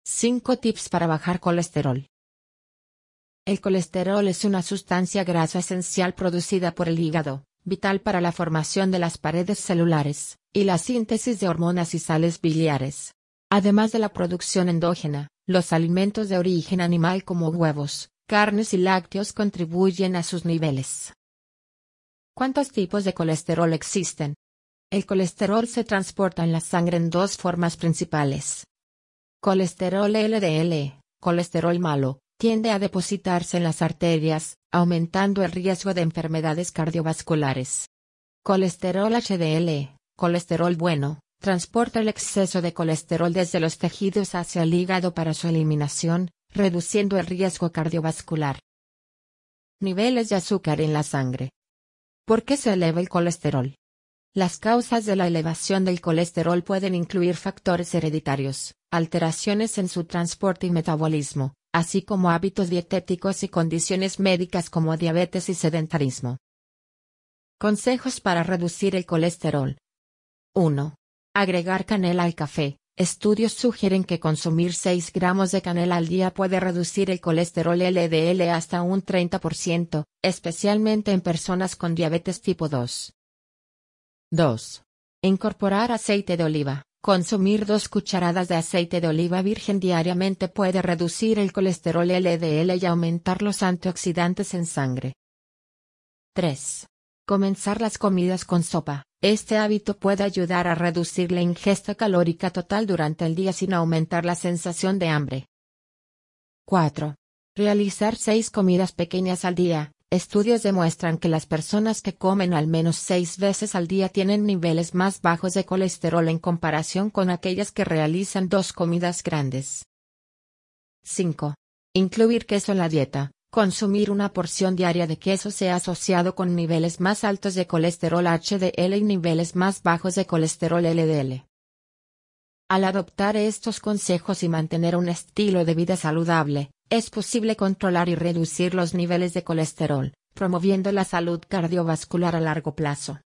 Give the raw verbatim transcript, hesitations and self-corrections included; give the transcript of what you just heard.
cinco tips para bajar colesterol. El colesterol es una sustancia grasa esencial producida por el hígado, vital para la formación de las paredes celulares, y la síntesis de hormonas y sales biliares. Además de la producción endógena, los alimentos de origen animal como huevos, carnes y lácteos contribuyen a sus niveles. ¿Cuántos tipos de colesterol existen? El colesterol se transporta en la sangre en dos formas principales. Colesterol L D L, colesterol malo, tiende a depositarse en las arterias, aumentando el riesgo de enfermedades cardiovasculares. Colesterol H D L, colesterol bueno, transporta el exceso de colesterol desde los tejidos hacia el hígado para su eliminación, reduciendo el riesgo cardiovascular. Niveles de azúcar en la sangre. ¿Por qué se eleva el colesterol? Las causas de la elevación del colesterol pueden incluir factores hereditarios, alteraciones en su transporte y metabolismo, así como hábitos dietéticos y condiciones médicas como diabetes y sedentarismo. Consejos para reducir el colesterol. uno. Agregar canela al café. Estudios sugieren que consumir seis gramos de canela al día puede reducir el colesterol L D L hasta un treinta por ciento, especialmente en personas con diabetes tipo dos. dos. Incorporar aceite de oliva. Consumir dos cucharadas de aceite de oliva virgen diariamente puede reducir el colesterol L D L y aumentar los antioxidantes en sangre. tres. Comenzar las comidas con sopa. Este hábito puede ayudar a reducir la ingesta calórica total durante el día sin aumentar la sensación de hambre. cuatro. Realizar seis comidas pequeñas al día. Estudios demuestran que las personas que comen al menos seis veces al día tienen niveles más bajos de colesterol en comparación con aquellas que realizan dos comidas grandes. cinco. Incluir queso en la dieta. Consumir una porción diaria de queso se ha asociado con niveles más altos de colesterol H D L y niveles más bajos de colesterol L D L. Al adoptar estos consejos y mantener un estilo de vida saludable, es posible controlar y reducir los niveles de colesterol, promoviendo la salud cardiovascular a largo plazo.